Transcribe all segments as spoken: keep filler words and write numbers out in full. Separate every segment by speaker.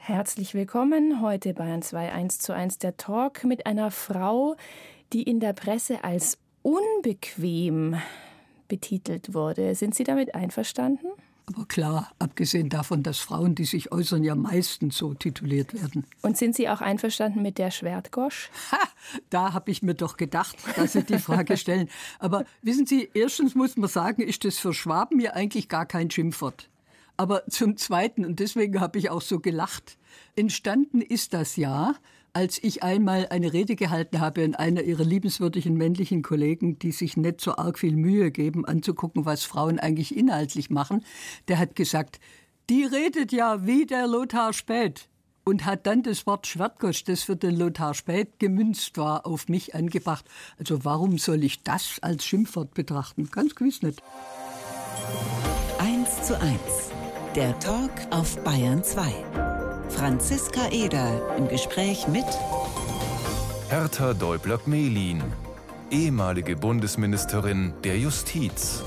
Speaker 1: Herzlich willkommen heute Bayern zwei eins zu eins der Talk mit einer Frau, die in der Presse als unbequem betitelt wurde. Sind Sie damit einverstanden?
Speaker 2: Aber klar, abgesehen davon, dass Frauen, die sich äußern, ja meistens so tituliert werden.
Speaker 1: Und sind Sie auch einverstanden mit der Schwertgosch?
Speaker 2: Ha, da habe ich mir doch gedacht, dass Sie die Frage stellen. Aber wissen Sie, erstens muss man sagen, ist das für Schwaben ja eigentlich gar kein Schimpfwort. Aber zum Zweiten, und deswegen habe ich auch so gelacht, entstanden ist das ja, als ich einmal eine Rede gehalten habe an einer ihrer liebenswürdigen männlichen Kollegen, die sich nicht so arg viel Mühe geben, anzugucken, was Frauen eigentlich inhaltlich machen. Der hat gesagt, die redet ja wie der Lothar Späth. Und hat dann das Wort Schwertgosch, das für den Lothar Späth gemünzt war, auf mich angebracht. Also warum soll ich das als Schimpfwort betrachten? Ganz gewiss nicht.
Speaker 3: eins zu eins. Der Talk auf Bayern zwei. Franziska Eder im Gespräch mit
Speaker 4: Hertha Däubler-Gmelin, ehemalige Bundesministerin der Justiz.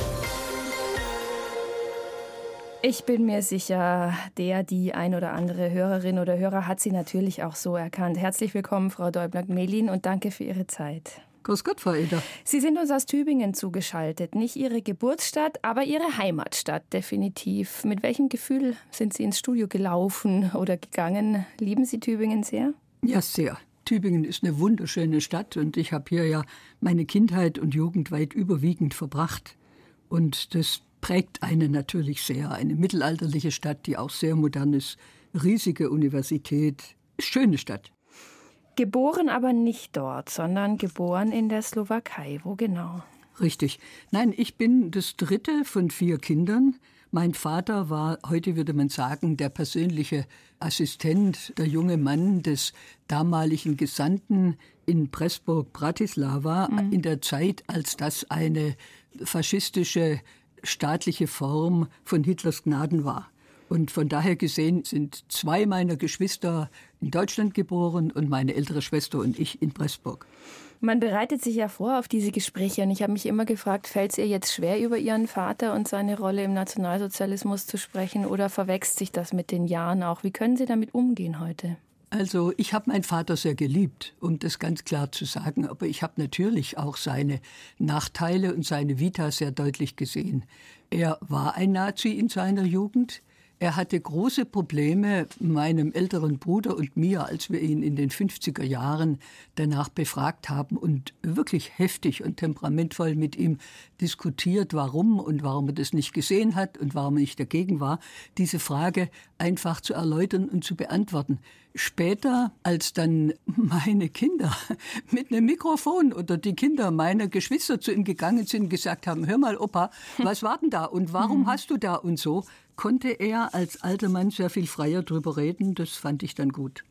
Speaker 1: Ich bin mir sicher, der, die ein oder andere Hörerin oder Hörer hat Sie natürlich auch so erkannt. Herzlich willkommen, Frau Däubler-Gmelin, und danke für Ihre Zeit.
Speaker 2: Grüß Gott, Frau Eder.
Speaker 1: Sie sind uns aus Tübingen zugeschaltet. Nicht Ihre Geburtsstadt, aber Ihre Heimatstadt, definitiv. Mit welchem Gefühl sind Sie ins Studio gelaufen oder gegangen? Lieben Sie Tübingen sehr?
Speaker 2: Ja, sehr. Tübingen ist eine wunderschöne Stadt und ich habe hier ja meine Kindheit und Jugend weit überwiegend verbracht. Und das prägt einen natürlich sehr. Eine mittelalterliche Stadt, die auch sehr modern ist. Riesige Universität. Schöne Stadt.
Speaker 1: Geboren aber nicht dort, sondern geboren in der Slowakei. Wo genau?
Speaker 2: Richtig. Nein, ich bin das dritte von vier Kindern. Mein Vater war, heute würde man sagen, der persönliche Assistent, der junge Mann des damaligen Gesandten in Pressburg-Bratislava, mhm. in der Zeit, als das eine faschistische staatliche Form von Hitlers Gnaden war. Und von daher gesehen sind zwei meiner Geschwister in Deutschland geboren und meine ältere Schwester und ich in Pressburg.
Speaker 1: Man bereitet sich ja vor auf diese Gespräche und ich habe mich immer gefragt, fällt es ihr jetzt schwer, über Ihren Vater und seine Rolle im Nationalsozialismus zu sprechen oder verwechselt sich das mit den Jahren auch? Wie können Sie damit umgehen heute?
Speaker 2: Also ich habe meinen Vater sehr geliebt, um das ganz klar zu sagen, aber ich habe natürlich auch seine Nachteile und seine Vita sehr deutlich gesehen. Er war ein Nazi in seiner Jugend. Er hatte große Probleme, meinem älteren Bruder und mir, als wir ihn in den fünfziger Jahren danach befragt haben und wirklich heftig und temperamentvoll mit ihm diskutiert, warum und warum er das nicht gesehen hat und warum er nicht dagegen war, diese Frage einfach zu erläutern und zu beantworten. Später, als dann meine Kinder mit einem Mikrofon oder die Kinder meiner Geschwister zu ihm gegangen sind und gesagt haben, hör mal Opa, was war denn da und warum hast du da und so, konnte er als alter Mann sehr viel freier drüber reden. Das fand ich dann gut.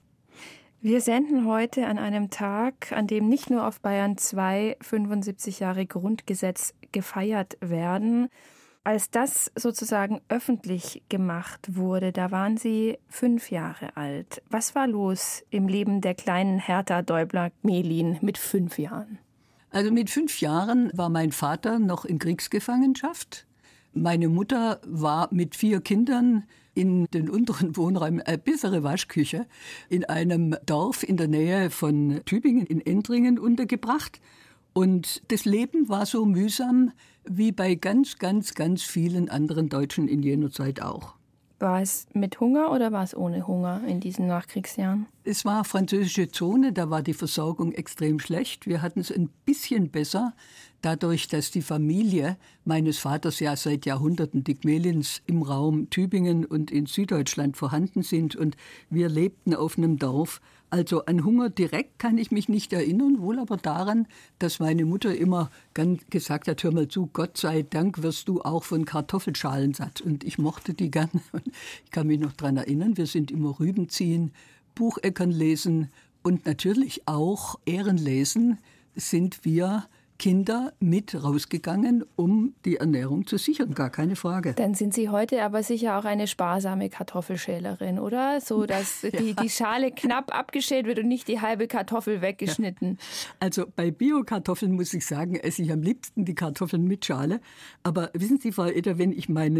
Speaker 1: Wir senden heute an einem Tag, an dem nicht nur auf Bayern zwei fünfundsiebzig Jahre Grundgesetz gefeiert werden. Als das sozusagen öffentlich gemacht wurde, da waren Sie fünf Jahre alt. Was war los im Leben der kleinen Hertha Däubler-Gmelin mit fünf Jahren?
Speaker 2: Also mit fünf Jahren war mein Vater noch in Kriegsgefangenschaft. Meine Mutter war mit vier Kindern in den unteren Wohnräumen, eine bessere Waschküche, in einem Dorf in der Nähe von Tübingen in Endringen untergebracht. Und das Leben war so mühsam wie bei ganz, ganz, ganz vielen anderen Deutschen in jener Zeit auch.
Speaker 1: War es mit Hunger oder war es ohne Hunger in diesen Nachkriegsjahren?
Speaker 2: Es war französische Zone, da war die Versorgung extrem schlecht. Wir hatten es ein bisschen besser, dadurch, dass die Familie meines Vaters ja seit Jahrhunderten, die Gmelins, im Raum Tübingen und in Süddeutschland vorhanden sind und wir lebten auf einem Dorf. Also an Hunger direkt kann ich mich nicht erinnern, wohl aber daran, dass meine Mutter immer ganz gesagt hat, hör mal zu, Gott sei Dank wirst du auch von Kartoffelschalen satt. Und ich mochte die gern. Ich kann mich noch daran erinnern, wir sind immer Rüben ziehen, Bucheckern lesen und natürlich auch Ehrenlesen sind wir Kinder mit rausgegangen, um die Ernährung zu sichern, gar keine Frage.
Speaker 1: Dann sind Sie heute aber sicher auch eine sparsame Kartoffelschälerin, oder? So, dass ja. die, die Schale knapp abgeschält wird und nicht die halbe Kartoffel weggeschnitten.
Speaker 2: Ja. Also bei Bio-Kartoffeln muss ich sagen, esse ich am liebsten die Kartoffeln mit Schale. Aber wissen Sie, Frau Eder, wenn ich meinen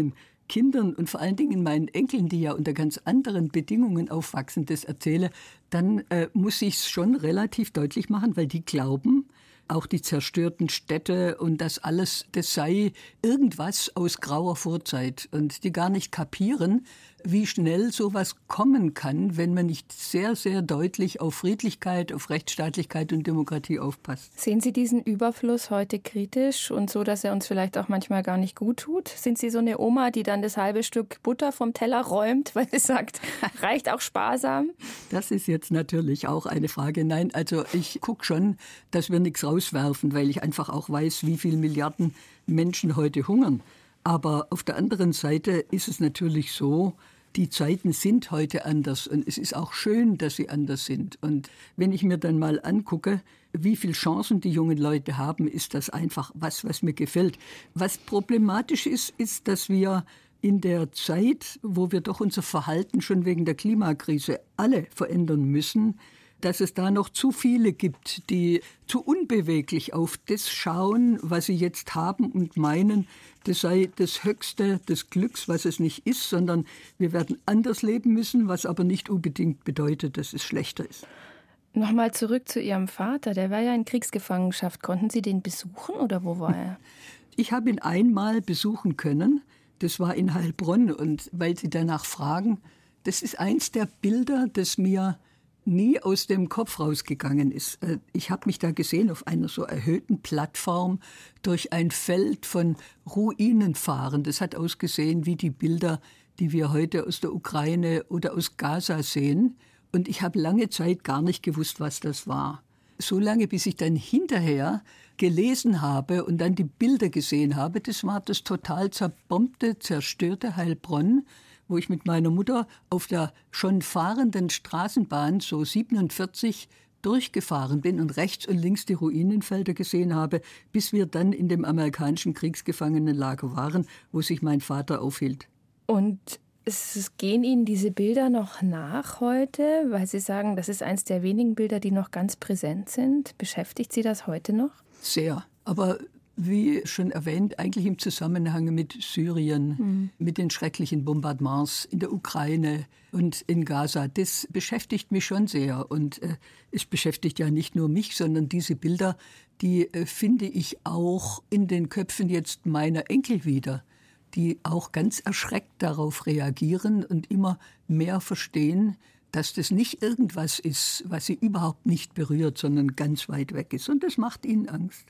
Speaker 2: Kindern und vor allen Dingen meinen Enkeln, die ja unter ganz anderen Bedingungen aufwachsen, das erzähle, dann äh, muss ich es schon relativ deutlich machen, weil die glauben, auch die zerstörten Städte und das alles, das sei irgendwas aus grauer Vorzeit. Und die gar nicht kapieren, wie schnell sowas kommen kann, wenn man nicht sehr, sehr deutlich auf Friedlichkeit, auf Rechtsstaatlichkeit und Demokratie aufpasst.
Speaker 1: Sehen Sie diesen Überfluss heute kritisch und so, dass er uns vielleicht auch manchmal gar nicht gut tut? Sind Sie so eine Oma, die dann das halbe Stück Butter vom Teller räumt, weil sie sagt, reicht auch sparsam?
Speaker 2: Das ist jetzt natürlich auch eine Frage. Nein, also ich gucke schon, dass wir nichts rauswerfen, weil ich einfach auch weiß, wie viele Milliarden Menschen heute hungern. Aber auf der anderen Seite ist es natürlich so, die Zeiten sind heute anders und es ist auch schön, dass sie anders sind. Und wenn ich mir dann mal angucke, wie viele Chancen die jungen Leute haben, ist das einfach was, was mir gefällt. Was problematisch ist, ist, dass wir in der Zeit, wo wir doch unser Verhalten schon wegen der Klimakrise alle verändern müssen, dass es da noch zu viele gibt, die zu unbeweglich auf das schauen, was sie jetzt haben und meinen, das sei das Höchste des Glücks, was es nicht ist, sondern wir werden anders leben müssen, was aber nicht unbedingt bedeutet, dass es schlechter ist.
Speaker 1: Nochmal zurück zu Ihrem Vater, der war ja in Kriegsgefangenschaft. Konnten Sie den besuchen oder wo war er?
Speaker 2: Ich habe ihn einmal besuchen können, das war in Heilbronn und weil Sie danach fragen, das ist eins der Bilder, das mir nie aus dem Kopf rausgegangen ist. Ich habe mich da gesehen auf einer so erhöhten Plattform durch ein Feld von Ruinen fahren. Das hat ausgesehen wie die Bilder, die wir heute aus der Ukraine oder aus Gaza sehen. Und ich habe lange Zeit gar nicht gewusst, was das war. So lange, bis ich dann hinterher gelesen habe und dann die Bilder gesehen habe, das war das total zerbombte, zerstörte Heilbronn, wo ich mit meiner Mutter auf der schon fahrenden Straßenbahn, so siebenundvierzig, durchgefahren bin und rechts und links die Ruinenfelder gesehen habe, bis wir dann in dem amerikanischen Kriegsgefangenenlager waren, wo sich mein Vater aufhielt.
Speaker 1: Und es gehen Ihnen diese Bilder noch nach heute, weil Sie sagen, das ist eins der wenigen Bilder, die noch ganz präsent sind? Beschäftigt Sie das heute noch?
Speaker 2: Sehr, aber wie schon erwähnt, eigentlich im Zusammenhang mit Syrien, mhm. mit den schrecklichen Bombardements in der Ukraine und in Gaza. Das beschäftigt mich schon sehr. Und äh, es beschäftigt ja nicht nur mich, sondern diese Bilder, die äh, finde ich auch in den Köpfen jetzt meiner Enkel wieder, die auch ganz erschreckt darauf reagieren und immer mehr verstehen, dass das nicht irgendwas ist, was sie überhaupt nicht berührt, sondern ganz weit weg ist. Und das macht ihnen Angst.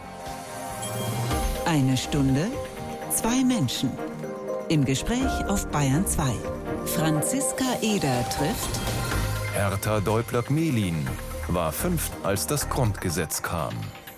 Speaker 3: Eine Stunde, zwei Menschen. Im Gespräch auf Bayern zwei. Franziska Eder trifft
Speaker 4: Hertha Deublak-Mehlin war fünf, als das Grundgesetz kam.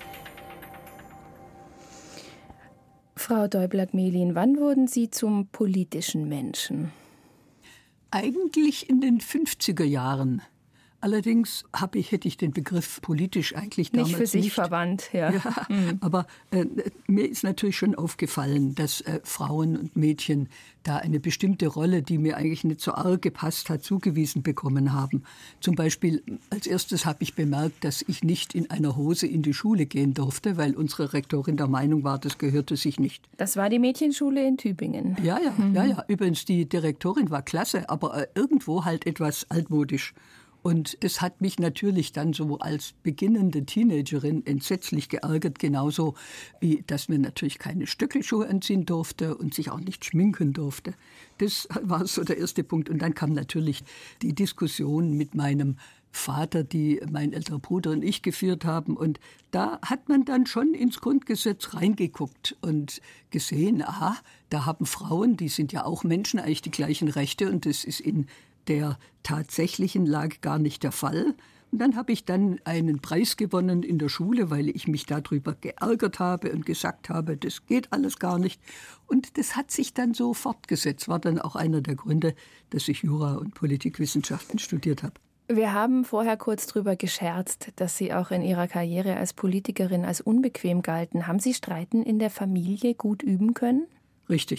Speaker 1: Frau Deublak-Mehlin, wann wurden Sie zum politischen Menschen?
Speaker 2: Eigentlich in den fünfziger Jahren. Allerdings habe ich, hätte ich den Begriff politisch eigentlich damals
Speaker 1: nicht für sich
Speaker 2: nicht
Speaker 1: verwandt. Ja,
Speaker 2: ja
Speaker 1: mhm.
Speaker 2: Aber äh, mir ist natürlich schon aufgefallen, dass äh, Frauen und Mädchen da eine bestimmte Rolle, die mir eigentlich nicht so arg gepasst hat, zugewiesen bekommen haben. Zum Beispiel als erstes habe ich bemerkt, dass ich nicht in einer Hose in die Schule gehen durfte, weil unsere Rektorin der Meinung war, das gehörte sich nicht.
Speaker 1: Das war die Mädchenschule in Tübingen.
Speaker 2: Ja, ja, mhm. ja, ja. Übrigens, die Direktorin war klasse, aber äh, irgendwo halt etwas altmodisch. Und das hat mich natürlich dann so als beginnende Teenagerin entsetzlich geärgert, genauso wie, dass mir natürlich keine Stöckelschuhe anziehen durfte und sich auch nicht schminken durfte. Das war so der erste Punkt. Und dann kam natürlich die Diskussion mit meinem Vater, die mein älterer Bruder und ich geführt haben. Und da hat man dann schon ins Grundgesetz reingeguckt und gesehen, aha, da haben Frauen, die sind ja auch Menschen, eigentlich die gleichen Rechte, und das ist in der tatsächlichen Lage gar nicht der Fall. Und dann habe ich dann einen Preis gewonnen in der Schule, weil ich mich darüber geärgert habe und gesagt habe, das geht alles gar nicht. Und das hat sich dann so fortgesetzt. War dann auch einer der Gründe, dass ich Jura und Politikwissenschaften studiert habe.
Speaker 1: Wir haben vorher kurz drüber gescherzt, dass Sie auch in Ihrer Karriere als Politikerin als unbequem galten. Haben Sie Streiten in der Familie gut üben können?
Speaker 2: Richtig.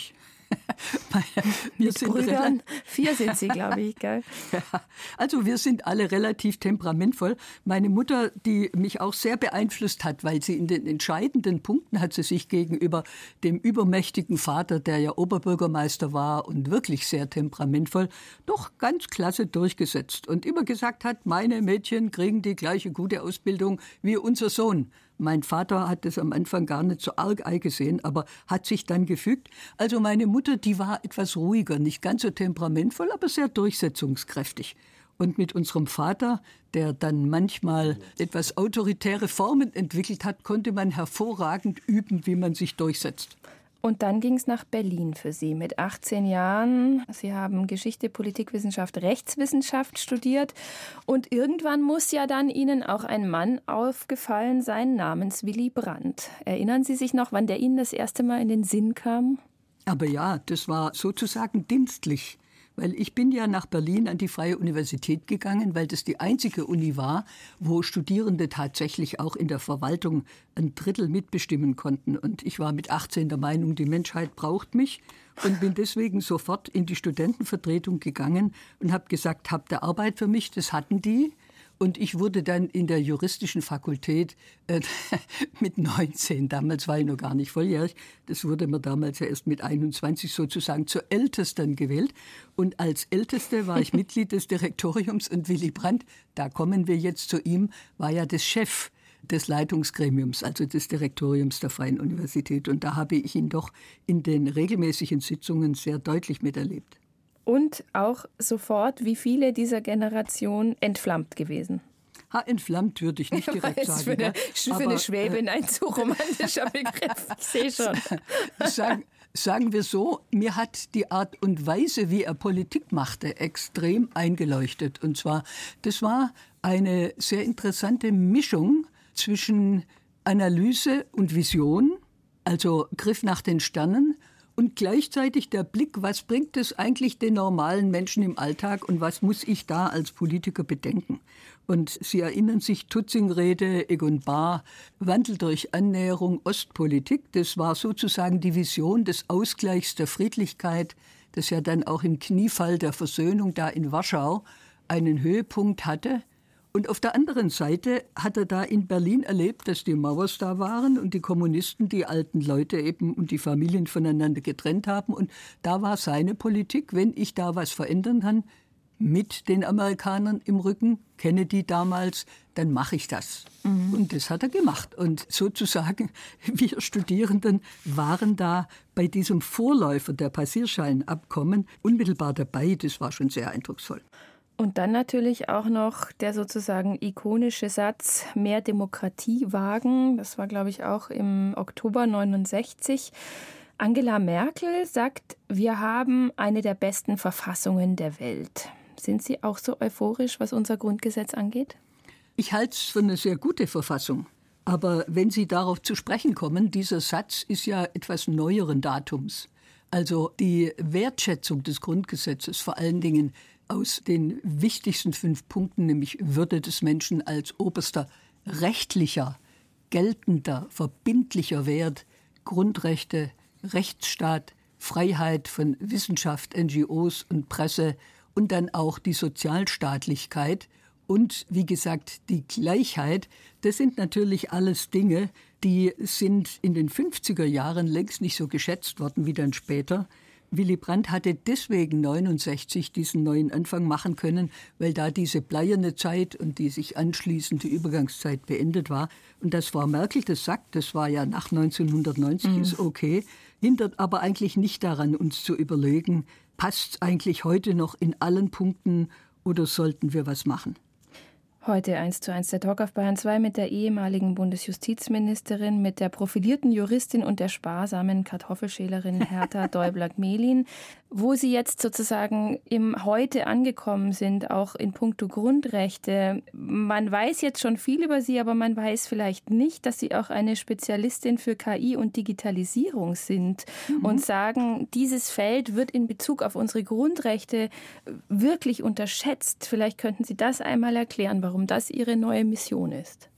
Speaker 2: wir
Speaker 1: Mit
Speaker 2: sind
Speaker 1: Brüdern, vier sind Sie, glaube ich, gell?
Speaker 2: Ja, also wir sind alle relativ temperamentvoll. Meine Mutter, die mich auch sehr beeinflusst hat, weil sie in den entscheidenden Punkten hat sie sich gegenüber dem übermächtigen Vater, der ja Oberbürgermeister war und wirklich sehr temperamentvoll, doch ganz klasse durchgesetzt und immer gesagt hat, meine Mädchen kriegen die gleiche gute Ausbildung wie unser Sohn. Mein Vater hat das am Anfang gar nicht so arg eingesehen, aber hat sich dann gefügt. Also meine Mutter, die war etwas ruhiger, nicht ganz so temperamentvoll, aber sehr durchsetzungskräftig. Und mit unserem Vater, der dann manchmal etwas autoritäre Formen entwickelt hat, konnte man hervorragend üben, wie man sich durchsetzt.
Speaker 1: Und dann ging es nach Berlin für Sie mit achtzehn Jahren. Sie haben Geschichte, Politikwissenschaft, Rechtswissenschaft studiert. Und irgendwann muss ja dann Ihnen auch ein Mann aufgefallen sein namens Willy Brandt. Erinnern Sie sich noch, wann der Ihnen das erste Mal in den Sinn kam?
Speaker 2: Aber ja, das war sozusagen dienstlich. Weil ich bin ja nach Berlin an die Freie Universität gegangen, weil das die einzige Uni war, wo Studierende tatsächlich auch in der Verwaltung ein Drittel mitbestimmen konnten. Und ich war mit achtzehn der Meinung, die Menschheit braucht mich und bin deswegen sofort in die Studentenvertretung gegangen und habe gesagt, habt ihr Arbeit für mich? Das hatten die. Und ich wurde dann in der juristischen Fakultät äh, mit neunzehn, damals war ich noch gar nicht volljährig, das wurde mir damals ja erst mit einundzwanzig sozusagen zur Ältesten gewählt. Und als Älteste war ich Mitglied des Direktoriums und Willy Brandt, da kommen wir jetzt zu ihm, war ja das Chef des Leitungsgremiums, also des Direktoriums der Freien Universität. Und da habe ich ihn doch in den regelmäßigen Sitzungen sehr deutlich miterlebt.
Speaker 1: Und auch sofort, wie viele dieser Generation entflammt gewesen.
Speaker 2: Ha, entflammt würde ich nicht direkt sagen.
Speaker 1: Für eine,
Speaker 2: ja.
Speaker 1: für
Speaker 2: Aber,
Speaker 1: eine Schwäbin ein zu romantischer Begriff. Ich sehe schon.
Speaker 2: Sagen, sagen wir so, mir hat die Art und Weise, wie er Politik machte, extrem eingeleuchtet. Und zwar, das war eine sehr interessante Mischung zwischen Analyse und Vision, also Griff nach den Sternen, und gleichzeitig der Blick, was bringt es eigentlich den normalen Menschen im Alltag und was muss ich da als Politiker bedenken? Und Sie erinnern sich, Tutzing-Rede, Egon Bahr, Wandel durch Annäherung, Ostpolitik, das war sozusagen die Vision des Ausgleichs der Friedlichkeit, das ja dann auch im Kniefall der Versöhnung da in Warschau einen Höhepunkt hatte. Und auf der anderen Seite hat er da in Berlin erlebt, dass die Mauers da waren und die Kommunisten die alten Leute eben und die Familien voneinander getrennt haben. Und da war seine Politik, wenn ich da was verändern kann, mit den Amerikanern im Rücken, Kennedy damals, dann mache ich das. Mhm. Und das hat er gemacht. Und sozusagen, wir Studierenden waren da bei diesem Vorläufer der Passierscheinabkommen unmittelbar dabei. Das war schon sehr eindrucksvoll.
Speaker 1: Und dann natürlich auch noch der sozusagen ikonische Satz, mehr Demokratie wagen. Das war, glaube ich, auch im Oktober neunundsechzig. Angela Merkel sagt, wir haben eine der besten Verfassungen der Welt. Sind Sie auch so euphorisch, was unser Grundgesetz angeht?
Speaker 2: Ich halte es für eine sehr gute Verfassung. Aber wenn Sie darauf zu sprechen kommen, dieser Satz ist ja etwas neueren Datums. Also die Wertschätzung des Grundgesetzes, vor allen Dingen aus den wichtigsten fünf Punkten, nämlich Würde des Menschen als oberster rechtlicher, geltender, verbindlicher Wert, Grundrechte, Rechtsstaat, Freiheit von Wissenschaft, N G Os und Presse und dann auch die Sozialstaatlichkeit und, wie gesagt, die Gleichheit. Das sind natürlich alles Dinge, die sind in den fünfziger Jahren längst nicht so geschätzt worden wie dann später. Willy Brandt hatte deswegen neunundsechzig diesen neuen Anfang machen können, weil da diese bleierne Zeit und die sich anschließende Übergangszeit beendet war. Und dass Frau Merkel das sagt, das war ja nach neunzehnhundertneunzig, mhm. ist okay, hindert aber eigentlich nicht daran, uns zu überlegen, passt es eigentlich heute noch in allen Punkten oder sollten wir was machen?
Speaker 1: Heute eins zu eins der Talk auf Bayern zwei mit der ehemaligen Bundesjustizministerin, mit der profilierten Juristin und der sparsamen Kartoffelschälerin Hertha Däubler-Gmelin. Wo Sie jetzt sozusagen im Heute angekommen sind, auch in puncto Grundrechte. Man weiß jetzt schon viel über Sie, aber man weiß vielleicht nicht, dass Sie auch eine Spezialistin für K I und Digitalisierung sind mhm. und sagen, dieses Feld wird in Bezug auf unsere Grundrechte wirklich unterschätzt. Vielleicht könnten Sie das einmal erklären, warum das Ihre neue Mission ist.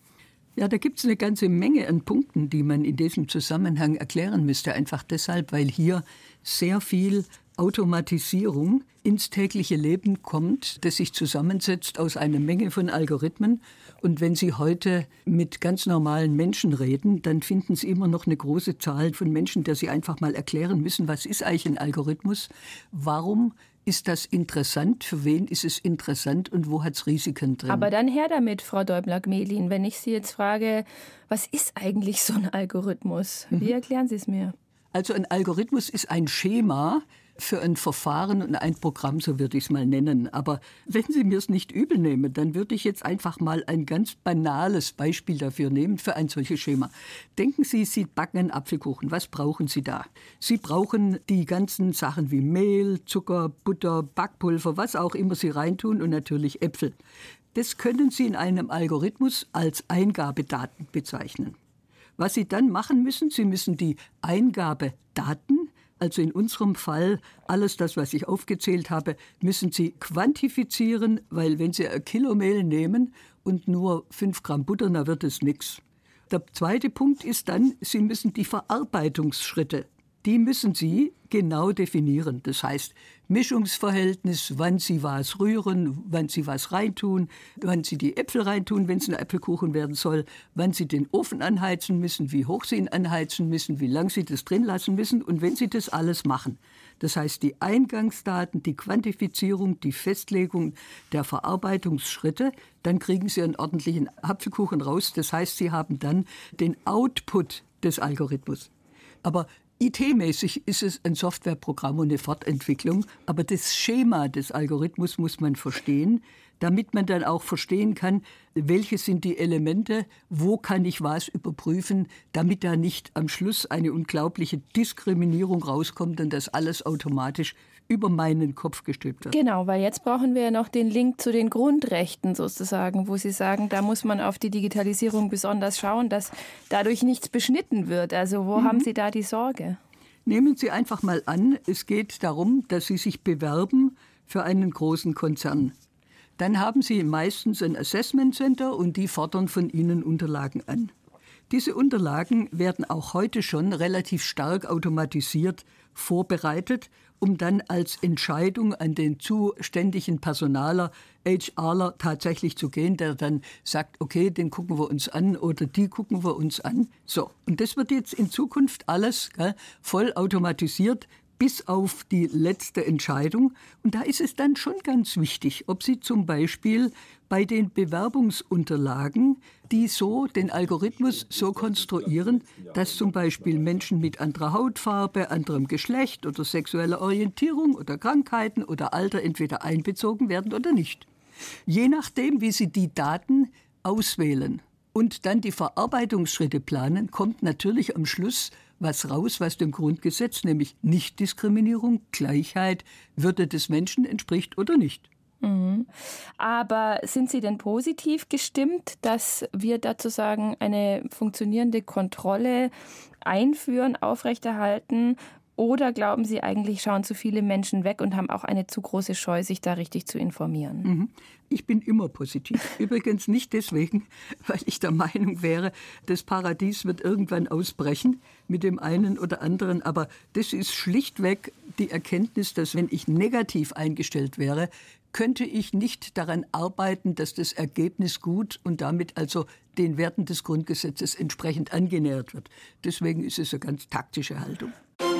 Speaker 2: Ja, da gibt es eine ganze Menge an Punkten, die man in diesem Zusammenhang erklären müsste. Einfach deshalb, weil hier sehr viel Automatisierung ins tägliche Leben kommt, das sich zusammensetzt aus einer Menge von Algorithmen. Und wenn Sie heute mit ganz normalen Menschen reden, dann finden Sie immer noch eine große Zahl von Menschen, der Sie einfach mal erklären müssen, was ist eigentlich ein Algorithmus, warum ist das interessant, für wen ist es interessant und wo hat es Risiken drin?
Speaker 1: Aber dann her damit, Frau Däubler-Gmelin, wenn ich Sie jetzt frage, was ist eigentlich so ein Algorithmus? Wie mhm. erklären Sie es mir?
Speaker 2: Also ein Algorithmus ist ein Schema für ein Verfahren und ein Programm, so würde ich es mal nennen. Aber wenn Sie mir es nicht übel nehmen, dann würde ich jetzt einfach mal ein ganz banales Beispiel dafür nehmen, für ein solches Schema. Denken Sie, Sie backen einen Apfelkuchen. Was brauchen Sie da? Sie brauchen die ganzen Sachen wie Mehl, Zucker, Butter, Backpulver, was auch immer Sie reintun und natürlich Äpfel. Das können Sie in einem Algorithmus als Eingabedaten bezeichnen. Was Sie dann machen müssen, Sie müssen die Eingabedaten, also in unserem Fall alles das, was ich aufgezählt habe, müssen Sie quantifizieren, weil wenn Sie ein Kilo Mehl nehmen und nur fünf Gramm Butter, dann wird es nichts. Der zweite Punkt ist dann, Sie müssen die Verarbeitungsschritte, die müssen Sie genau definieren. Das heißt, Mischungsverhältnis, wann Sie was rühren, wann Sie was reintun, wann Sie die Äpfel reintun, wenn es ein Apfelkuchen werden soll, wann Sie den Ofen anheizen müssen, wie hoch Sie ihn anheizen müssen, wie lang Sie das drin lassen müssen und wenn Sie das alles machen. Das heißt, die Eingangsdaten, die Quantifizierung, die Festlegung der Verarbeitungsschritte, dann kriegen Sie einen ordentlichen Apfelkuchen raus. Das heißt, Sie haben dann den Output des Algorithmus. Aber I T-mäßig ist es ein Softwareprogramm und eine Fortentwicklung, aber das Schema des Algorithmus muss man verstehen, damit man dann auch verstehen kann, welche sind die Elemente, wo kann ich was überprüfen, damit da nicht am Schluss eine unglaubliche Diskriminierung rauskommt und das alles automatisch über meinen Kopf gestülpt wird.
Speaker 1: Genau, weil jetzt brauchen wir ja noch den Link zu den Grundrechten sozusagen, wo Sie sagen, da muss man auf die Digitalisierung besonders schauen, dass dadurch nichts beschnitten wird. Also wo mhm. haben Sie da die Sorge?
Speaker 2: Nehmen Sie einfach mal an, es geht darum, dass Sie sich bewerben für einen großen Konzern. Dann haben Sie meistens ein Assessment Center und die fordern von Ihnen Unterlagen an. Diese Unterlagen werden auch heute schon relativ stark automatisiert vorbereitet, um dann als Entscheidung an den zuständigen Personaler, HRler tatsächlich zu gehen, der dann sagt, okay, den gucken wir uns an oder die gucken wir uns an. So, und das wird jetzt in Zukunft alles gell, voll automatisiert, bis auf die letzte Entscheidung. Und da ist es dann schon ganz wichtig, ob Sie zum Beispiel bei den Bewerbungsunterlagen, die so den Algorithmus so konstruieren, dass zum Beispiel Menschen mit anderer Hautfarbe, anderem Geschlecht oder sexueller Orientierung oder Krankheiten oder Alter entweder einbezogen werden oder nicht. Je nachdem, wie Sie die Daten auswählen und dann die Verarbeitungsschritte planen, kommt natürlich am Schluss was raus, was dem Grundgesetz, nämlich Nichtdiskriminierung, Gleichheit, Würde des Menschen entspricht oder nicht.
Speaker 1: Mhm. Aber sind Sie denn positiv gestimmt, dass wir dazu sagen, eine funktionierende Kontrolle einführen, aufrechterhalten? Oder glauben Sie eigentlich, schauen zu viele Menschen weg und haben auch eine zu große Scheu, sich da richtig zu informieren?
Speaker 2: Mhm. Ich bin immer positiv. Übrigens nicht deswegen, weil ich der Meinung wäre, das Paradies wird irgendwann ausbrechen mit dem einen oder anderen. Aber das ist schlichtweg die Erkenntnis, dass wenn ich negativ eingestellt wäre, könnte ich nicht daran arbeiten, dass das Ergebnis gut und damit also den Werten des Grundgesetzes entsprechend angenähert wird. Deswegen ist es eine ganz taktische Haltung.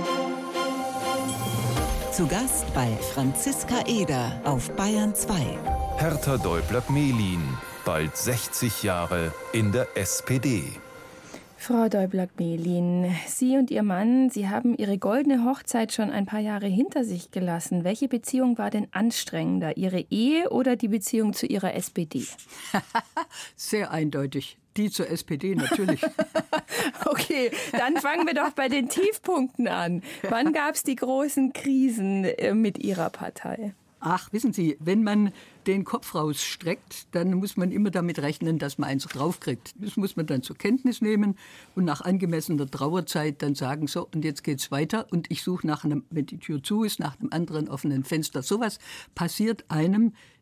Speaker 3: Zu Gast bei Franziska Eder auf Bayern zwei.
Speaker 4: Hertha Däubler-Gmelin, bald sechzig Jahre in der S P D.
Speaker 1: Frau Däubler-Gmelin, Sie und Ihr Mann, Sie haben Ihre goldene Hochzeit schon ein paar Jahre hinter sich gelassen. Welche Beziehung war denn anstrengender, Ihre Ehe oder die Beziehung zu Ihrer S P D?
Speaker 2: Sehr eindeutig. Die zur S P D natürlich.
Speaker 1: Okay, dann fangen wir doch bei den Tiefpunkten an. Wann gab es die großen Krisen mit Ihrer Partei?
Speaker 2: Ach, wissen Sie, wenn man den Kopf rausstreckt, dann muss man immer damit rechnen, dass man eins draufkriegt. Das muss man dann zur Kenntnis nehmen und nach angemessener Trauerzeit dann sagen, so, und jetzt geht's weiter und ich suche nach einem, wenn die Tür zu ist, nach einem anderen offenen Fenster. Sowas passiert einem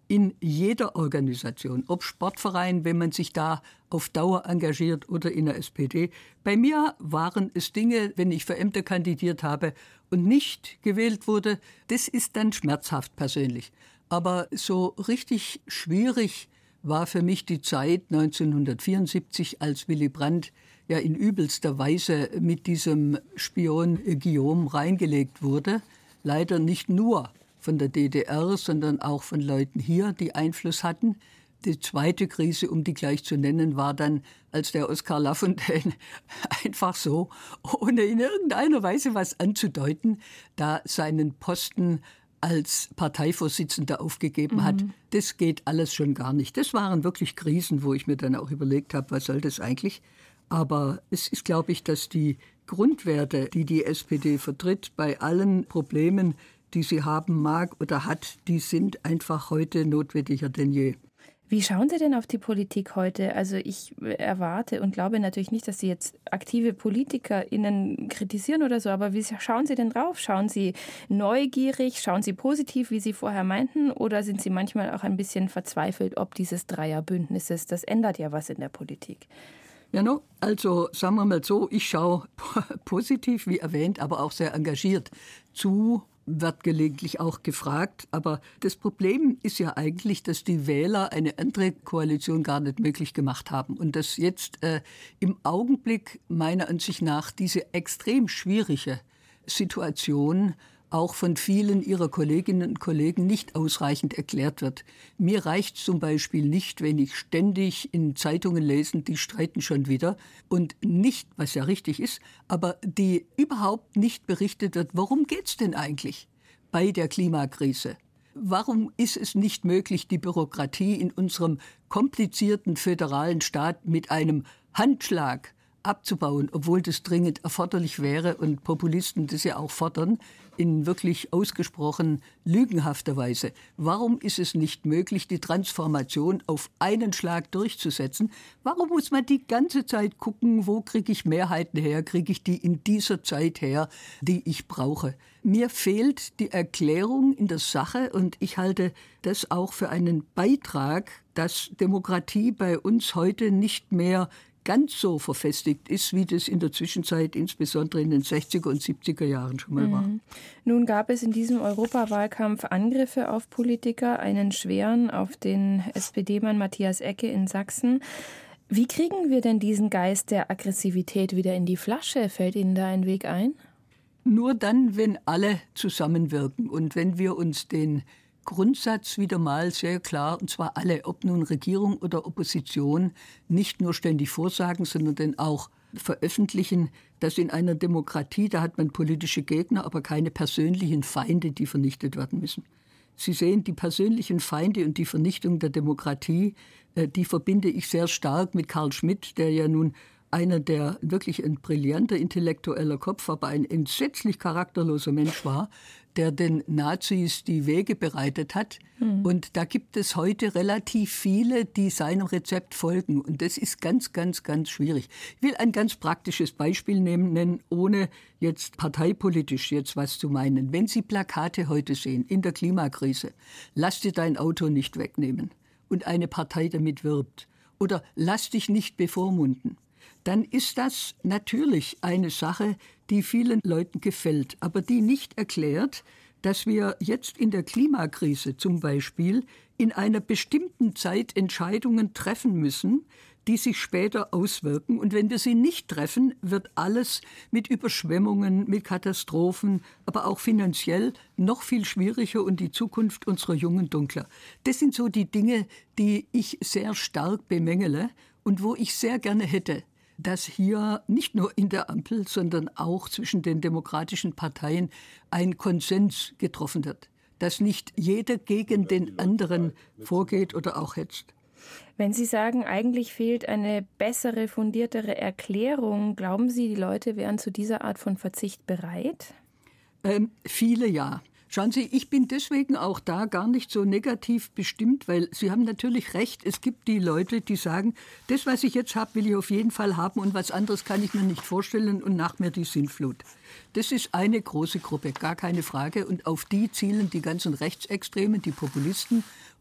Speaker 2: in jeder Organisation, ob Sportverein, wenn man sich da auf Dauer engagiert oder in der S P D. Bei mir waren es Dinge, wenn ich für Ämter kandidiert habe und nicht gewählt wurde, das ist dann schmerzhaft persönlich. Aber so richtig schwierig war für mich die Zeit neunzehnhundertvierundsiebzig, als Willy Brandt ja in übelster Weise mit diesem Spion Guillaume reingelegt wurde. Leider nicht nur von der D D R, sondern auch von Leuten hier, die Einfluss hatten. Die zweite Krise, um die gleich zu nennen, war dann, als der Oskar Lafontaine einfach so, ohne in irgendeiner Weise was anzudeuten, da seinen Posten als Parteivorsitzender aufgegeben hat. Mhm. Das geht alles schon gar nicht. Das waren wirklich Krisen, wo ich mir dann auch überlegt habe, was soll das eigentlich? Aber es ist, glaube ich, dass die Grundwerte, die die S P D vertritt, bei allen Problemen, die sie haben mag oder hat, die sind einfach heute notwendiger denn je.
Speaker 1: Wie schauen Sie denn auf die Politik heute? Also ich erwarte und glaube natürlich nicht, dass Sie jetzt aktive PolitikerInnen kritisieren oder so, aber wie schauen Sie denn drauf? Schauen Sie neugierig, schauen Sie positiv, wie Sie vorher meinten, oder sind Sie manchmal auch ein bisschen verzweifelt, ob dieses Dreierbündnisses, das ändert ja was in der Politik?
Speaker 2: Ja, no, also sagen wir mal so, ich schaue positiv, wie erwähnt, aber auch sehr engagiert zu, wird gelegentlich auch gefragt. Aber das Problem ist ja eigentlich, dass die Wähler eine andere Koalition gar nicht möglich gemacht haben. Und dass jetzt äh, im Augenblick meiner Ansicht nach diese extrem schwierige Situation auch von vielen ihrer Kolleginnen und Kollegen nicht ausreichend erklärt wird. Mir reicht zum Beispiel nicht, wenn ich ständig in Zeitungen lese, die streiten schon wieder und nicht, was ja richtig ist, aber die überhaupt nicht berichtet wird, worum geht's denn eigentlich bei der Klimakrise? Warum ist es nicht möglich, die Bürokratie in unserem komplizierten föderalen Staat mit einem Handschlag abzubauen, obwohl das dringend erforderlich wäre und Populisten das ja auch fordern, in wirklich ausgesprochen lügenhafter Weise. Warum ist es nicht möglich, die Transformation auf einen Schlag durchzusetzen? Warum muss man die ganze Zeit gucken, wo kriege ich Mehrheiten her, kriege ich die in dieser Zeit her, die ich brauche? Mir fehlt die Erklärung in der Sache und ich halte das auch für einen Beitrag, dass Demokratie bei uns heute nicht mehr ganz so verfestigt ist, wie das in der Zwischenzeit, insbesondere in den sechziger und siebziger Jahren schon mal war.
Speaker 1: Mhm. Nun gab es in diesem Europawahlkampf Angriffe auf Politiker, einen schweren auf den S P D-Mann Matthias Ecke in Sachsen. Wie kriegen wir denn diesen Geist der Aggressivität wieder in die Flasche? Fällt Ihnen da ein Weg ein?
Speaker 2: Nur dann, wenn alle zusammenwirken und wenn wir uns den Grundsatz wieder mal sehr klar, und zwar alle, ob nun Regierung oder Opposition, nicht nur ständig vorsagen, sondern dann auch veröffentlichen, dass in einer Demokratie, da hat man politische Gegner, aber keine persönlichen Feinde, die vernichtet werden müssen. Sie sehen, die persönlichen Feinde und die Vernichtung der Demokratie, die verbinde ich sehr stark mit Carl Schmitt, der ja nun einer, der wirklich ein brillanter intellektueller Kopf, aber ein entsetzlich charakterloser Mensch war, der den Nazis die Wege bereitet hat. Mhm. Und da gibt es heute relativ viele, die seinem Rezept folgen. Und das ist ganz, ganz, ganz schwierig. Ich will ein ganz praktisches Beispiel nehmen, nennen, ohne jetzt parteipolitisch jetzt was zu meinen. Wenn Sie Plakate heute sehen in der Klimakrise, lass dir dein Auto nicht wegnehmen und eine Partei damit wirbt oder lass dich nicht bevormunden, dann ist das natürlich eine Sache, die vielen Leuten gefällt, aber die nicht erklärt, dass wir jetzt in der Klimakrise zum Beispiel in einer bestimmten Zeit Entscheidungen treffen müssen, die sich später auswirken. Und wenn wir sie nicht treffen, wird alles mit Überschwemmungen, mit Katastrophen, aber auch finanziell noch viel schwieriger und die Zukunft unserer Jungen dunkler. Das sind so die Dinge, die ich sehr stark bemängele und wo ich sehr gerne hätte, dass hier nicht nur in der Ampel, sondern auch zwischen den demokratischen Parteien ein Konsens getroffen wird. Dass nicht jeder gegen den anderen vorgeht oder auch hetzt.
Speaker 1: Wenn Sie sagen, eigentlich fehlt eine bessere, fundiertere Erklärung, glauben Sie, die Leute wären zu dieser Art von Verzicht bereit?
Speaker 2: Ähm, viele ja. Schauen Sie, ich bin deswegen auch da gar nicht so negativ bestimmt, weil Sie haben natürlich recht, es gibt die Leute, die sagen, das, was ich jetzt habe, will ich auf jeden Fall haben und was anderes kann ich mir nicht vorstellen und nach mir die Sintflut. Das ist eine große Gruppe, gar keine Frage, und auf die zielen die ganzen Rechtsextremen, die Populisten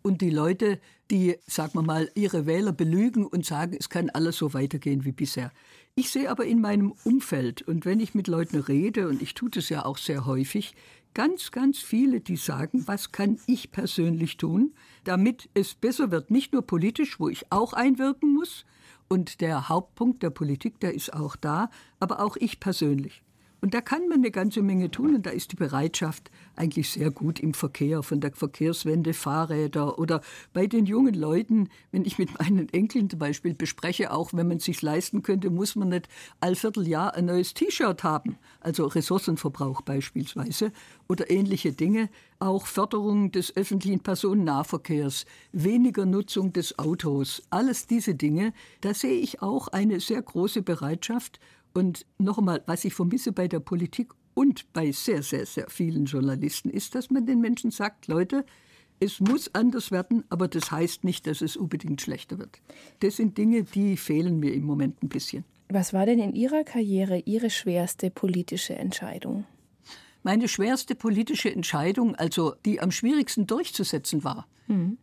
Speaker 2: und die Leute, die, sagen wir mal, ihre Wähler belügen und sagen, es kann alles so weitergehen wie bisher. Ich sehe aber in meinem Umfeld, und wenn ich mit Leuten rede, und ich tue das ja auch sehr häufig, ganz, ganz viele, die sagen, was kann ich persönlich tun, damit es besser wird, nicht nur politisch, wo ich auch einwirken muss, und der Hauptpunkt der Politik, der ist auch da, aber auch ich persönlich. Und da kann man eine ganze Menge tun und da ist die Bereitschaft eigentlich sehr gut im Verkehr, von der Verkehrswende, Fahrräder oder bei den jungen Leuten, wenn ich mit meinen Enkeln zum Beispiel bespreche, auch wenn man es sich leisten könnte, muss man nicht all Vierteljahr ein neues T-Shirt haben, also Ressourcenverbrauch beispielsweise oder ähnliche Dinge, auch Förderung des öffentlichen Personennahverkehrs, weniger Nutzung des Autos, alles diese Dinge, da sehe ich auch eine sehr große Bereitschaft. Und noch einmal, was ich vermisse bei der Politik und bei sehr, sehr, sehr vielen Journalisten, ist, dass man den Menschen sagt, Leute, es muss anders werden, aber das heißt nicht, dass es unbedingt schlechter wird. Das sind Dinge, die fehlen mir im Moment ein bisschen.
Speaker 1: Was war denn in Ihrer Karriere Ihre schwerste politische Entscheidung?
Speaker 2: Meine schwerste politische Entscheidung, also die am schwierigsten durchzusetzen war, mhm.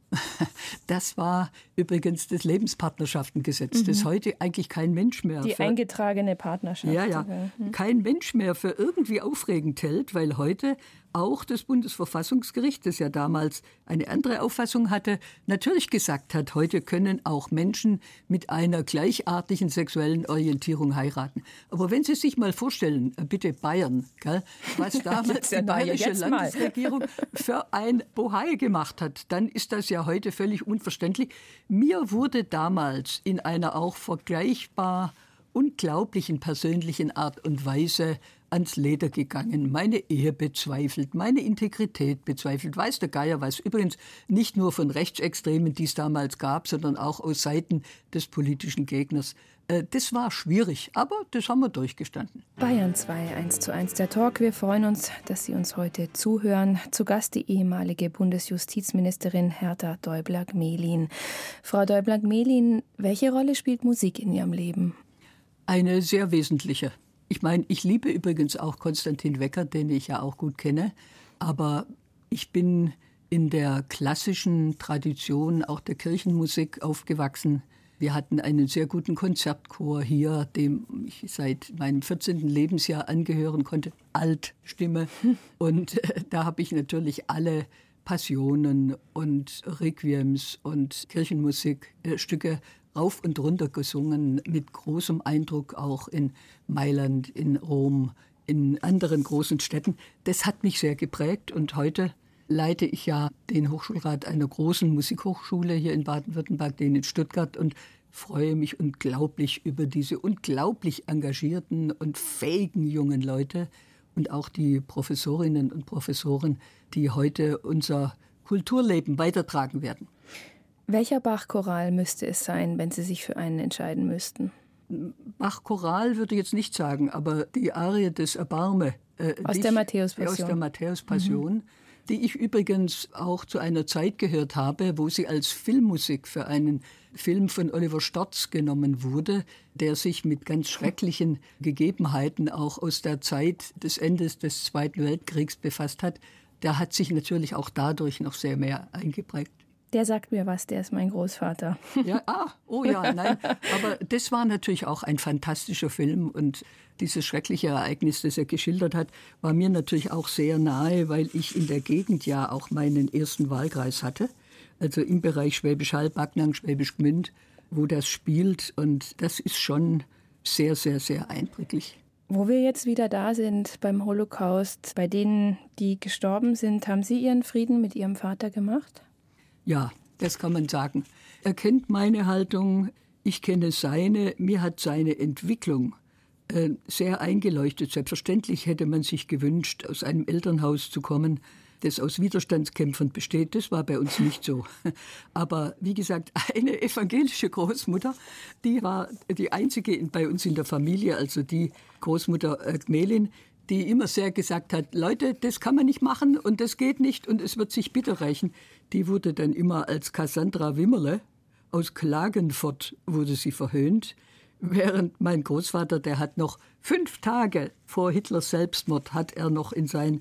Speaker 2: das war übrigens das Lebenspartnerschaftengesetz, mhm. das heute eigentlich kein Mensch mehr...
Speaker 1: Die
Speaker 2: für,
Speaker 1: eingetragene Partnerschaft.
Speaker 2: Ja, ja, mhm. kein Mensch mehr für irgendwie aufregend hält, weil heute auch das Bundesverfassungsgericht, das ja damals eine andere Auffassung hatte, natürlich gesagt hat, heute können auch Menschen mit einer gleichartigen sexuellen Orientierung heiraten. Aber wenn Sie sich mal vorstellen, bitte Bayern, gell, was damals die bayerische Landesregierung für ein Bohai gemacht hat, dann ist das ja heute völlig unverständlich. Mir wurde damals in einer auch vergleichbar unglaublichen persönlichen Art und Weise ans Leder gegangen, meine Ehe bezweifelt, meine Integrität bezweifelt, weiß der Geier was. Übrigens nicht nur von Rechtsextremen, die es damals gab, sondern auch aus Seiten des politischen Gegners. Das war schwierig, aber das haben wir durchgestanden.
Speaker 1: Bayern zwei, eins zu eins der Talk. Wir freuen uns, dass Sie uns heute zuhören. Zu Gast die ehemalige Bundesjustizministerin Herta Däubler-Gmelin. Frau Däubler-Gmelin, welche Rolle spielt Musik in Ihrem Leben?
Speaker 2: Eine sehr wesentliche. Ich meine, ich liebe übrigens auch Konstantin Wecker, den ich ja auch gut kenne. Aber ich bin in der klassischen Tradition auch der Kirchenmusik aufgewachsen. Wir hatten einen sehr guten Konzertchor hier, dem ich seit meinem vierzehnten Lebensjahr angehören konnte. Altstimme. Und äh, da habe ich natürlich alle Passionen und Requiems und Kirchenmusikstücke äh, rauf und runter gesungen, mit großem Eindruck auch in Mailand, in Rom, in anderen großen Städten. Das hat mich sehr geprägt und heute leite ich ja den Hochschulrat einer großen Musikhochschule hier in Baden-Württemberg, den in Stuttgart, und freue mich unglaublich über diese unglaublich engagierten und fähigen jungen Leute und auch die Professorinnen und Professoren, die heute unser Kulturleben weitertragen werden.
Speaker 1: Welcher Bach-Choral müsste es sein, wenn Sie sich für einen entscheiden müssten?
Speaker 2: Bach-Choral würde ich jetzt nicht sagen, aber die Arie des Erbarme. Äh,
Speaker 1: aus, der Matthäus-Passion.
Speaker 2: aus der Matthäus-Passion. Mhm. Die ich übrigens auch zu einer Zeit gehört habe, wo sie als Filmmusik für einen Film von Oliver Storz genommen wurde, der sich mit ganz schrecklichen Gegebenheiten auch aus der Zeit des Endes des Zweiten Weltkriegs befasst hat. Der hat sich natürlich auch dadurch noch sehr mehr eingeprägt.
Speaker 1: Der sagt mir was, der ist mein Großvater.
Speaker 2: Ja, ah, oh ja, nein. Aber das war natürlich auch ein fantastischer Film. Und dieses schreckliche Ereignis, das er geschildert hat, war mir natürlich auch sehr nahe, weil ich in der Gegend ja auch meinen ersten Wahlkreis hatte. Also im Bereich Schwäbisch Hall, Backnang, Schwäbisch Gmünd, wo das spielt. Und das ist schon sehr, sehr, sehr eindrücklich.
Speaker 1: Wo wir jetzt wieder da sind beim Holocaust, bei denen, die gestorben sind, haben Sie Ihren Frieden mit Ihrem Vater gemacht?
Speaker 2: Ja, das kann man sagen. Er kennt meine Haltung, ich kenne seine. Mir hat seine Entwicklung äh, sehr eingeleuchtet. Selbstverständlich hätte man sich gewünscht, aus einem Elternhaus zu kommen, das aus Widerstandskämpfern besteht. Das war bei uns nicht so. Aber wie gesagt, eine evangelische Großmutter, die war die einzige bei uns in der Familie, also die Großmutter äh, Gmelin, die immer sehr gesagt hat, Leute, das kann man nicht machen und das geht nicht und es wird sich bitter rächen. Die wurde dann immer als Cassandra Wimmerle aus Klagenfurt wurde sie verhöhnt, während mein Großvater, der hat noch fünf Tage vor Hitlers Selbstmord, hat er noch in sein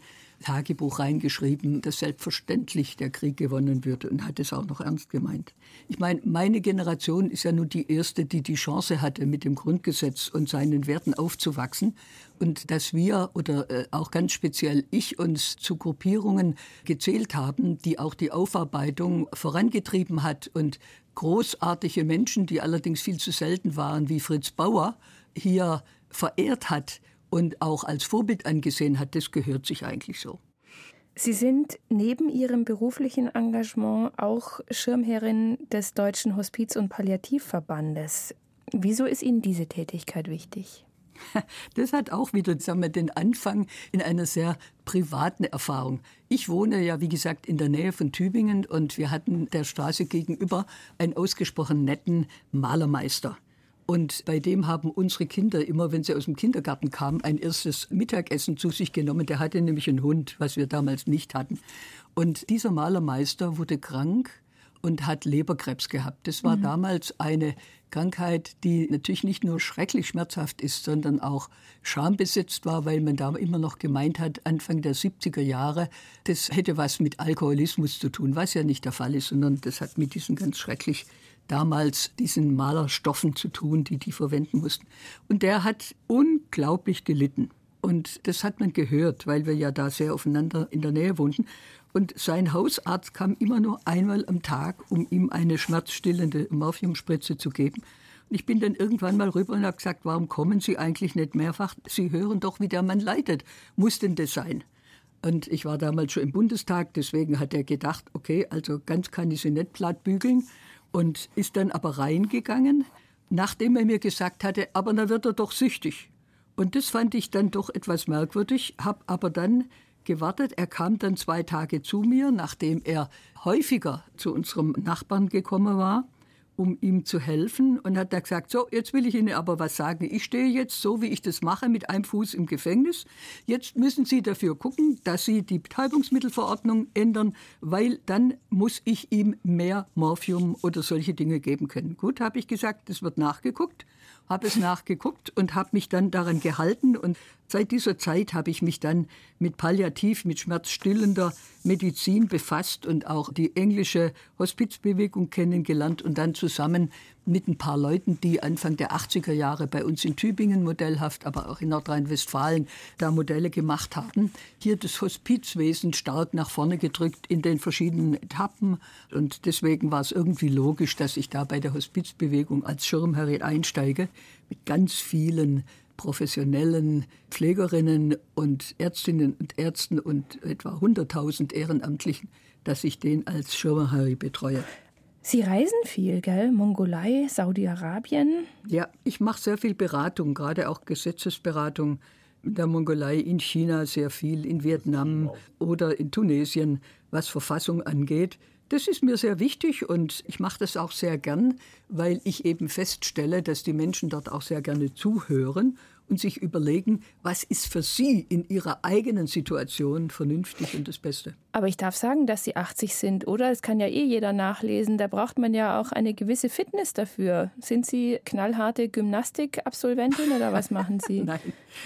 Speaker 2: Tagebuch reingeschrieben, dass selbstverständlich der Krieg gewonnen würde und hat es auch noch ernst gemeint. Ich meine, meine Generation ist ja nur die erste, die die Chance hatte, mit dem Grundgesetz und seinen Werten aufzuwachsen. Und dass wir oder äh, auch ganz speziell ich uns zu Gruppierungen gezählt haben, die auch die Aufarbeitung vorangetrieben hat und großartige Menschen, die allerdings viel zu selten waren, wie Fritz Bauer, hier verehrt hat und auch als Vorbild angesehen hat, das gehört sich eigentlich so.
Speaker 1: Sie sind neben Ihrem beruflichen Engagement auch Schirmherrin des Deutschen Hospiz- und Palliativverbandes. Wieso ist Ihnen diese Tätigkeit wichtig?
Speaker 2: Das hat auch wieder, sagen wir, den Anfang in einer sehr privaten Erfahrung. Ich wohne ja, wie gesagt, in der Nähe von Tübingen und wir hatten der Straße gegenüber einen ausgesprochen netten Malermeister. Und bei dem haben unsere Kinder immer, wenn sie aus dem Kindergarten kamen, ein erstes Mittagessen zu sich genommen. Der hatte nämlich einen Hund, was wir damals nicht hatten. Und dieser Malermeister wurde krank und hat Leberkrebs gehabt. Das war mhm. damals eine Krankheit, die natürlich nicht nur schrecklich schmerzhaft ist, sondern auch schambesetzt war, weil man da immer noch gemeint hat, Anfang der siebziger Jahre, das hätte was mit Alkoholismus zu tun, was ja nicht der Fall ist, sondern das hat mit diesen ganz schrecklich damals diesen Malerstoffen zu tun, die die verwenden mussten. Und der hat unglaublich gelitten. Und das hat man gehört, weil wir ja da sehr aufeinander in der Nähe wohnten. Und sein Hausarzt kam immer nur einmal am Tag, um ihm eine schmerzstillende Morphiumspritze zu geben. Und ich bin dann irgendwann mal rüber und habe gesagt, warum kommen Sie eigentlich nicht mehrfach? Sie hören doch, wie der Mann leidet. Muss denn das sein? Und ich war damals schon im Bundestag, deswegen hat er gedacht, okay, also ganz kann ich sie nicht platt bügeln. Und ist dann aber reingegangen, nachdem er mir gesagt hatte, aber dann wird er doch süchtig. Und das fand ich dann doch etwas merkwürdig, habe aber dann gewartet. Er kam dann zwei Tage zu mir, nachdem er häufiger zu unserem Nachbarn gekommen war, um ihm zu helfen. Und hat dann gesagt, so, jetzt will ich Ihnen aber was sagen. Ich stehe jetzt, so wie ich das mache, mit einem Fuß im Gefängnis. Jetzt müssen Sie dafür gucken, dass Sie die Betäubungsmittelverordnung ändern, weil dann muss ich ihm mehr Morphium oder solche Dinge geben können. Gut, habe ich gesagt, das wird nachgeguckt. Habe es nachgeguckt und habe mich dann daran gehalten. Und seit dieser Zeit habe ich mich dann mit Palliativ, mit schmerzstillender Medizin befasst und auch die englische Hospizbewegung kennengelernt und dann zusammen mit ein paar Leuten, die Anfang der achtziger Jahre bei uns in Tübingen modellhaft, aber auch in Nordrhein-Westfalen da Modelle gemacht haben. Hier das Hospizwesen stark nach vorne gedrückt in den verschiedenen Etappen. Und deswegen war es irgendwie logisch, dass ich da bei der Hospizbewegung als Schirmherrin einsteige mit ganz vielen professionellen Pflegerinnen und Ärztinnen und Ärzten und etwa hunderttausend Ehrenamtlichen, dass ich den als Schirmherrin betreue.
Speaker 1: Sie reisen viel, gell? Mongolei, Saudi-Arabien?
Speaker 2: Ja, ich mache sehr viel Beratung, gerade auch Gesetzesberatung in der Mongolei, in China sehr viel, in Vietnam oder in Tunesien, was Verfassung angeht. Das ist mir sehr wichtig und ich mache das auch sehr gern, weil ich eben feststelle, dass die Menschen dort auch sehr gerne zuhören und sich überlegen, was ist für sie in ihrer eigenen Situation vernünftig und das Beste.
Speaker 1: Aber ich darf sagen, dass Sie achtzig sind, oder? Das kann ja eh jeder nachlesen. Da braucht man ja auch eine gewisse Fitness dafür. Sind Sie knallharte Gymnastikabsolventin oder was machen Sie?
Speaker 2: Nein,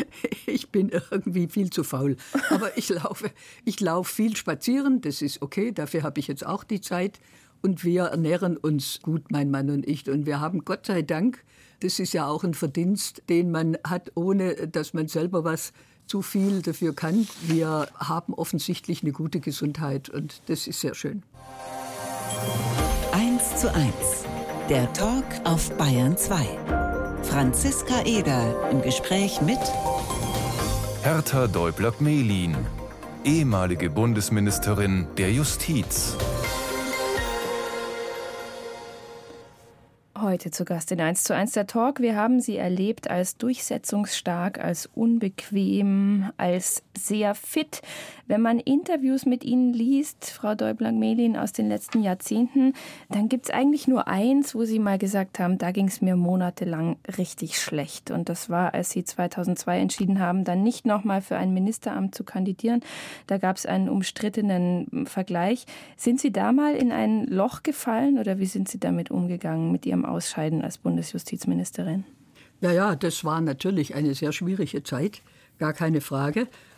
Speaker 2: ich bin irgendwie viel zu faul. Aber ich laufe, ich laufe viel spazieren, das ist okay, dafür habe ich jetzt auch die Zeit. Und wir ernähren uns gut, mein Mann und ich. Und wir haben Gott sei Dank, das ist ja auch ein Verdienst, den man hat, ohne dass man selber was zu viel dafür kann. Wir haben offensichtlich eine gute Gesundheit und das ist sehr schön.
Speaker 3: Eins zu eins. Der Talk auf Bayern zwei. Franziska Eder im Gespräch mit
Speaker 4: Hertha Däubler-Gmelin, ehemalige Bundesministerin der Justiz.
Speaker 1: Heute zu Gast in eins zu eins der Talk. Wir haben Sie erlebt als durchsetzungsstark, als unbequem, als sehr fit. Wenn man Interviews mit Ihnen liest, Frau Däubler-Gmelin, aus den letzten Jahrzehnten, dann gibt es eigentlich nur eins, wo Sie mal gesagt haben, da ging es mir monatelang richtig schlecht. Und das war, als Sie zweitausendzwei entschieden haben, dann nicht nochmal für ein Ministeramt zu kandidieren. Da gab es einen umstrittenen Vergleich. Sind Sie da mal in ein Loch gefallen oder wie sind Sie damit umgegangen, mit Ihrem Ausscheiden als Bundesjustizministerin?
Speaker 2: Ja, ja, das war natürlich eine sehr schwierige Zeit, gar keine Frage.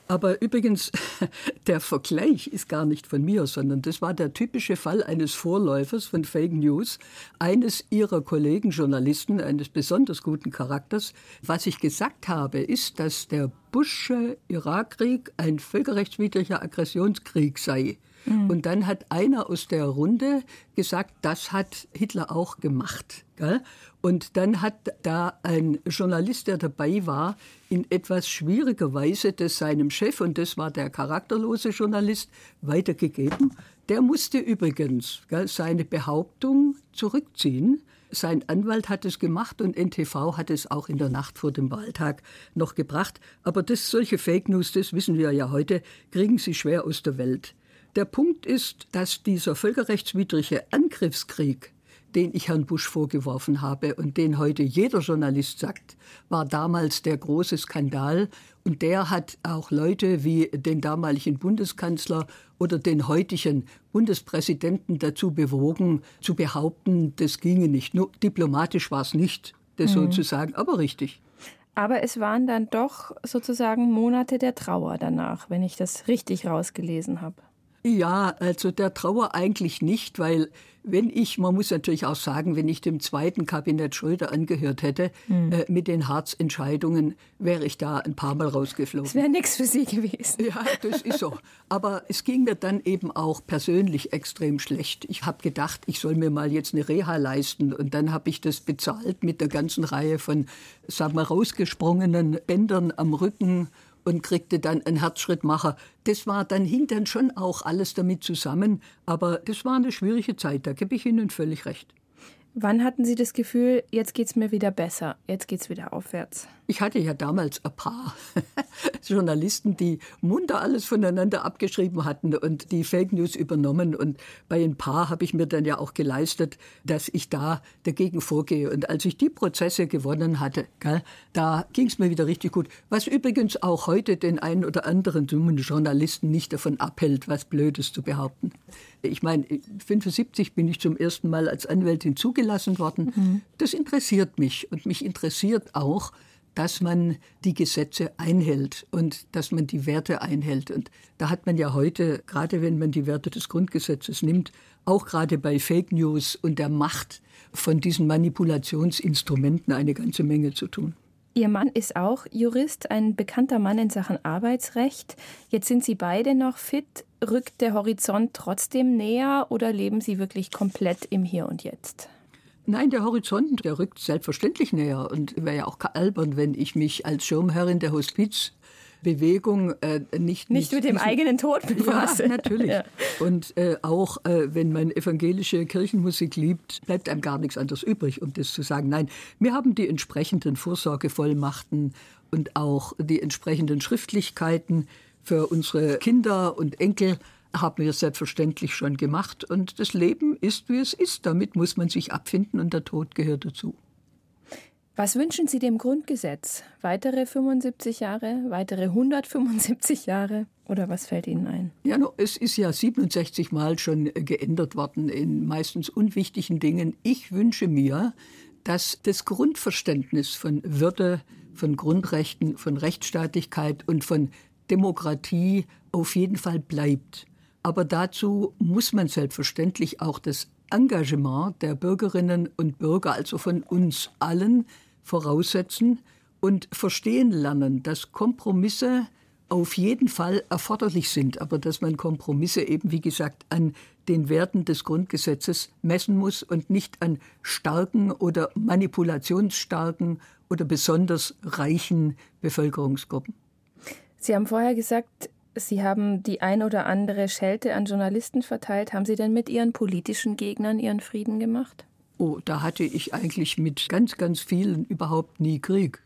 Speaker 2: Aber übrigens, der Vergleich ist gar nicht von mir, sondern das war der typische Fall eines Vorläufers von Fake News, eines ihrer Kollegen Journalisten, eines besonders guten Charakters. Was ich gesagt habe, ist, dass der Bushsche Irakkrieg ein völkerrechtswidriger Aggressionskrieg sei. Mhm. Und dann hat einer aus der Runde gesagt, das hat Hitler auch gemacht. Gell? Und dann hat da ein Journalist, der dabei war, in etwas schwieriger Weise das seinem Chef, und das war der charakterlose Journalist, weitergegeben. Der musste übrigens, gell, seine Behauptung zurückziehen. Sein Anwalt hat es gemacht und N T V hat es auch in der Nacht vor dem Wahltag noch gebracht. Aber das, solche Fake News, das wissen wir ja heute, kriegen sie schwer aus der Welt. Der Punkt ist, dass dieser völkerrechtswidrige Angriffskrieg, den ich Herrn Bush vorgeworfen habe und den heute jeder Journalist sagt, war damals der große Skandal. Und der hat auch Leute wie den damaligen Bundeskanzler oder den heutigen Bundespräsidenten dazu bewogen, zu behaupten, das ginge nicht. Nur diplomatisch war es nicht, das mhm. sozusagen, aber richtig.
Speaker 1: Aber es waren dann doch sozusagen Monate der Trauer danach, wenn ich das richtig rausgelesen habe.
Speaker 2: Ja, also der Trauer eigentlich nicht, weil wenn ich, man muss natürlich auch sagen, wenn ich dem zweiten Kabinett Schröder angehört hätte, mhm. äh, mit den Harz-Entscheidungen, wäre ich da ein paar Mal rausgeflogen.
Speaker 1: Das wäre nichts für Sie gewesen.
Speaker 2: Ja, das ist so. Aber es ging mir dann eben auch persönlich extrem schlecht. Ich habe gedacht, ich soll mir mal jetzt eine Reha leisten und dann habe ich das bezahlt mit der ganzen Reihe von, sagen wir, rausgesprungenen Bändern am Rücken und kriegte dann einen Herzschrittmacher. Das war dann, hing dann schon auch alles damit zusammen. Aber das war eine schwierige Zeit, da gebe ich Ihnen völlig recht.
Speaker 1: Wann hatten Sie das Gefühl, jetzt geht's mir wieder besser, jetzt geht's wieder aufwärts?
Speaker 2: Ich hatte ja damals ein paar Journalisten, die munter alles voneinander abgeschrieben hatten und die Fake News übernommen. Und bei ein paar habe ich mir dann ja auch geleistet, dass ich da dagegen vorgehe. Und als ich die Prozesse gewonnen hatte, gell, da ging es mir wieder richtig gut. Was übrigens auch heute den einen oder anderen dummen Journalisten nicht davon abhält, was Blödes zu behaupten. Ich meine, fünfundsiebzig bin ich zum ersten Mal als Anwältin zugelassen worden. Mhm. Das interessiert mich und mich interessiert auch, dass man die Gesetze einhält und dass man die Werte einhält. Und da hat man ja heute, gerade wenn man die Werte des Grundgesetzes nimmt, auch gerade bei Fake News und der Macht von diesen Manipulationsinstrumenten eine ganze Menge zu tun.
Speaker 1: Ihr Mann ist auch Jurist, ein bekannter Mann in Sachen Arbeitsrecht. Jetzt sind Sie beide noch fit. Rückt der Horizont trotzdem näher oder leben Sie wirklich komplett im Hier und Jetzt?
Speaker 2: Nein, der Horizont, der rückt selbstverständlich näher. Und wäre ja auch albern, wenn ich mich als Schirmherrin der Hospizbewegung äh, nicht...
Speaker 1: Nicht mit dem eigenen Tod befasse.
Speaker 2: Ja, natürlich. Ja. Und äh, auch, äh, wenn man evangelische Kirchenmusik liebt, bleibt einem gar nichts anderes übrig, um das zu sagen. Nein, wir haben die entsprechenden Vorsorgevollmachten und auch die entsprechenden Schriftlichkeiten für unsere Kinder und Enkel, haben wir selbstverständlich schon gemacht. Und das Leben ist, wie es ist. Damit muss man sich abfinden und der Tod gehört dazu.
Speaker 1: Was wünschen Sie dem Grundgesetz? Weitere fünfundsiebzig Jahre? Weitere hundertfünfundsiebzig Jahre? Oder was fällt Ihnen ein?
Speaker 2: Ja, no, es ist ja siebenundsechzig Mal schon geändert worden in meistens unwichtigen Dingen. Ich wünsche mir, dass das Grundverständnis von Würde, von Grundrechten, von Rechtsstaatlichkeit und von Demokratie auf jeden Fall bleibt. Aber dazu muss man selbstverständlich auch das Engagement der Bürgerinnen und Bürger, also von uns allen, voraussetzen und verstehen lernen, dass Kompromisse auf jeden Fall erforderlich sind, aber dass man Kompromisse eben, wie gesagt, an den Werten des Grundgesetzes messen muss und nicht an starken oder manipulationsstarken oder besonders reichen Bevölkerungsgruppen.
Speaker 1: Sie haben vorher gesagt, Sie haben die ein oder andere Schelte an Journalisten verteilt. Haben Sie denn mit Ihren politischen Gegnern Ihren Frieden gemacht?
Speaker 2: Oh, da hatte ich eigentlich mit ganz, ganz vielen überhaupt nie Krieg.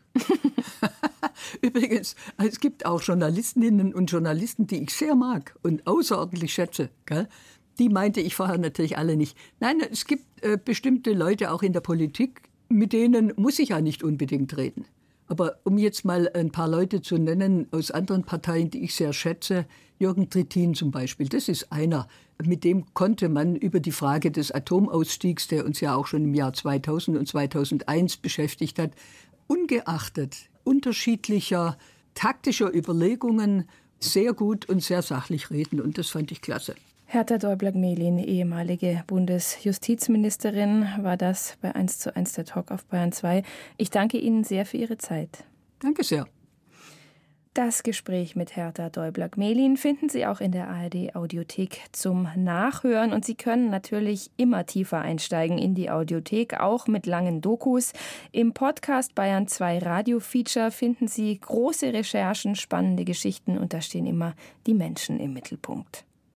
Speaker 2: Übrigens, es gibt auch Journalistinnen und Journalisten, die ich sehr mag und außerordentlich schätze. Gell? Die meinte ich vorher natürlich alle nicht. Nein, es gibt äh, bestimmte Leute auch in der Politik, mit denen muss ich ja nicht unbedingt reden. Aber um jetzt mal ein paar Leute zu nennen aus anderen Parteien, die ich sehr schätze, Jürgen Trittin zum Beispiel, das ist einer. Mit dem konnte man über die Frage des Atomausstiegs, der uns ja auch schon im Jahr zweitausend und zweitausendeins beschäftigt hat, ungeachtet unterschiedlicher taktischer Überlegungen sehr gut und sehr sachlich reden und das fand ich klasse.
Speaker 1: Hertha Däubler-Gmelin, ehemalige Bundesjustizministerin, war das bei eins zu eins der Talk auf Bayern zwei. Ich danke Ihnen sehr für Ihre Zeit.
Speaker 2: Danke sehr.
Speaker 1: Das Gespräch mit Hertha Däubler-Gmelin finden Sie auch in der A R D-Audiothek zum Nachhören. Und Sie können natürlich immer tiefer einsteigen in die Audiothek, auch mit langen Dokus. Im Podcast Bayern zwei Radio-Feature finden Sie große Recherchen, spannende Geschichten und da stehen immer die Menschen im Mittelpunkt.